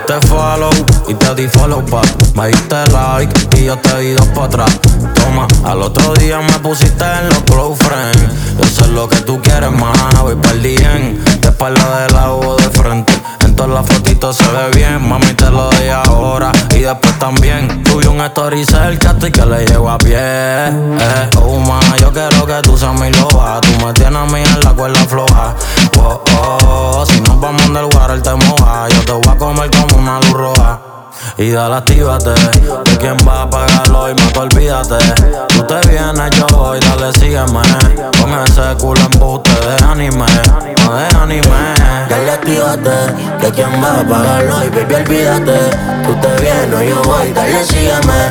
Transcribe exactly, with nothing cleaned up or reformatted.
diste follow y te di follow back. Me diste like y yo te di dos pa' atrás. Toma, al otro día me pusiste en los close friends. Yo sé lo que tú quieres más, voy pa'l bien. De espalda de lado o de frente. En todas las fotitos se ve bien. Mami, te lo doy ahora y después también. Tuve un story cerca y que le llego a pie. Eh, oh, ma, yo quiero que tú seas mi loba. Tú me tienes a mí en la cuerda floja. Oh, oh, si nos vamos del water te moja. Yo te voy a comer como una luz roja. Y dale, actívate, de quién va a pagarlo y más olvídate. Tú te vienes, yo voy, dale, sígueme. Con ese culo embuste de anime, no de anime. Dale, actívate, de quién va a pagarlo y baby, olvídate. Tú te vienes, yo voy, dale, sígueme.